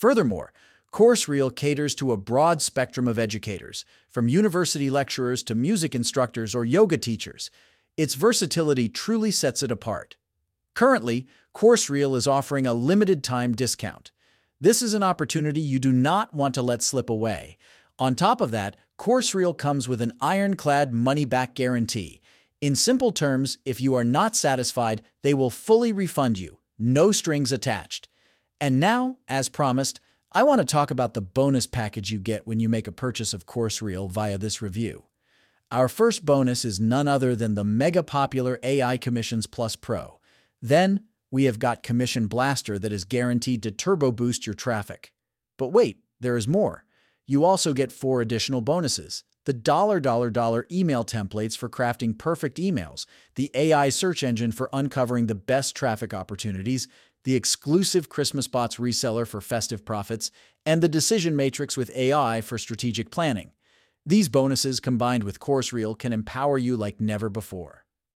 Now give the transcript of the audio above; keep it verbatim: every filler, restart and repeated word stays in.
Furthermore, CourseReel caters to a broad spectrum of educators, from university lecturers to music instructors or yoga teachers. Its versatility truly sets it apart. Currently, CourseReel is offering a limited-time discount. This is an opportunity you do not want to let slip away. On top of that, CourseReel comes with an ironclad money-back guarantee. In simple terms, if you are not satisfied, they will fully refund you, no strings attached. And now, as promised, I want to talk about the bonus package you get when you make a purchase of CourseReel via this review. Our first bonus is none other than the mega-popular A I Commissions Plus Pro. Then, we have got Commission Blaster that is guaranteed to turbo boost your traffic. But wait, there is more. You also get four additional bonuses: the dollar dollar dollar email templates for crafting perfect emails, the A I search engine for uncovering the best traffic opportunities, the exclusive Christmas Bots reseller for festive profits, and the Decision Matrix with A I for strategic planning. These bonuses combined with CourseReel can empower you like never before.